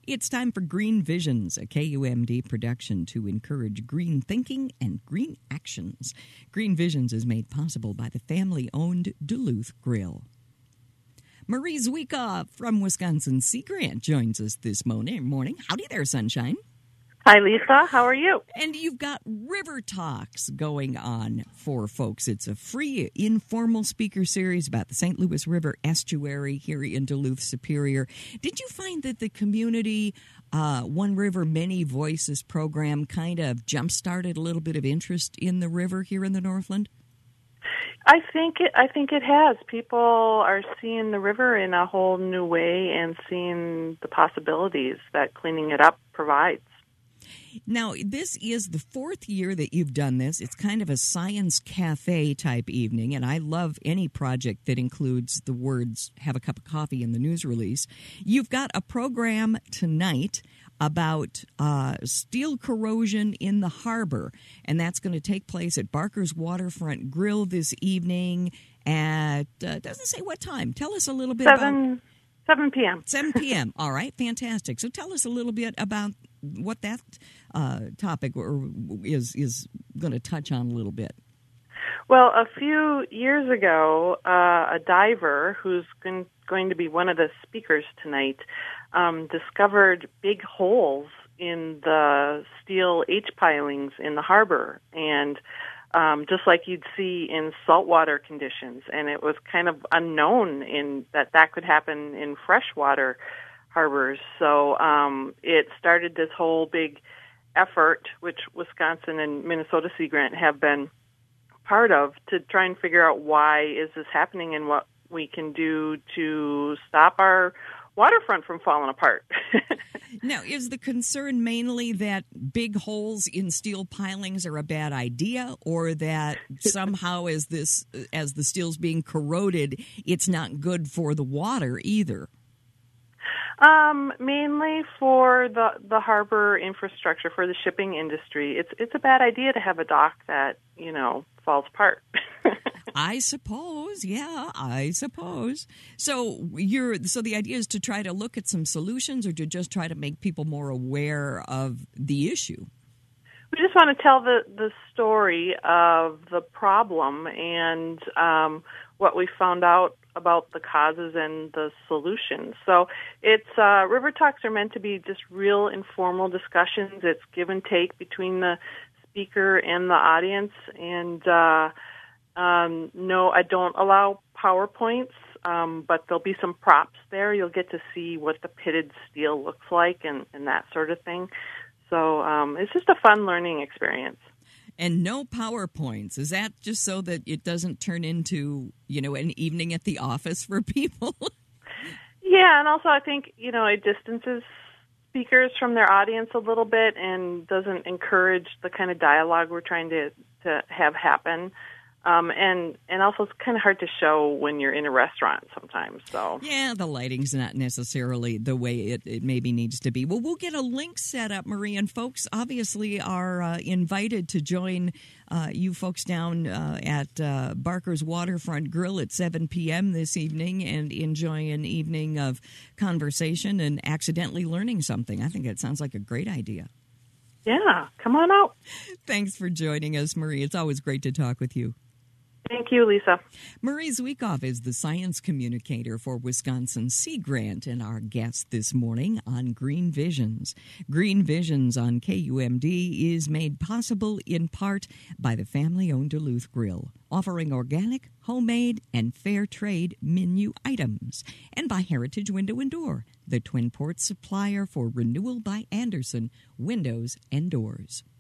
It's time for Green Visions, a KUMD production to encourage green thinking and green actions. Green Visions is made possible by the family-owned Duluth Grill. Marie Zwiekoff from Wisconsin Sea Grant joins us this morning. Howdy there, sunshine. Hi, Lisa. How are you? And you've got River Talks going on for folks. It's a free, informal speaker series about the St. Louis River estuary here in Duluth Superior. Did you find that the community One River, Many Voices program kind of jump-started a little bit of interest in the river here in the Northland? I think it has. People are seeing the river in a whole new way and seeing the possibilities that cleaning it up provides. Now, this is the fourth year that you've done this. It's kind of a science cafe type evening, and I love any project that includes the words, have a cup of coffee in the news release. You've got a program tonight about steel corrosion in the harbor, and that's going to take place at Barker's Waterfront Grill this evening at, doesn't say what time. Tell us a little bit about... 7 p.m. 7 p.m. All right, fantastic. So tell us a little bit about what that topic is going to touch on a little bit. Well, a few years ago, a diver who's going to be one of the speakers tonight discovered big holes in the steel H-pilings in the harbor, and just like you'd see in saltwater conditions, and it was kind of unknown in that could happen in freshwater harbors. So it started this whole big effort, which Wisconsin and Minnesota Sea Grant have been part of, to try and figure out why is this happening and what we can do to stop our waterfront from falling apart. Now, is the concern mainly that big holes in steel pilings are a bad idea, or that somehow as the steel's being corroded, it's not good for the water either? Mainly for the harbor infrastructure, for the shipping industry. It's a bad idea to have a dock that, falls apart. I suppose. So the idea is to try to look at some solutions, or to just try to make people more aware of the issue? We just want to tell the story of the problem and what we found out about the causes and the solutions. So it's River Talks are meant to be just real informal discussions. It's give and take between the speaker and the audience, and no, I don't allow PowerPoints, but there'll be some props there. You'll get to see what the pitted steel looks like and that sort of thing. So it's just a fun learning experience. And no PowerPoints. Is that just so that it doesn't turn into, an evening at the office for people? Yeah, and also I think, it distances speakers from their audience a little bit and doesn't encourage the kind of dialogue we're trying to have happen. And also it's kind of hard to show when you're in a restaurant sometimes. So yeah, the lighting's not necessarily the way it maybe needs to be. Well, we'll get a link set up, Marie, and folks obviously are invited to join you folks down at Barker's Waterfront Grill at 7 p.m. this evening and enjoy an evening of conversation and accidentally learning something. I think it sounds like a great idea. Yeah, come on out. Thanks for joining us, Marie. It's always great to talk with you. Thank you, Lisa. Marie Zwiekoff is the science communicator for Wisconsin Sea Grant and our guest this morning on Green Visions. Green Visions on KUMD is made possible in part by the family-owned Duluth Grill, offering organic, homemade, and fair trade menu items, and by Heritage Window and Door, the Twin Ports supplier for Renewal by Andersen windows and doors.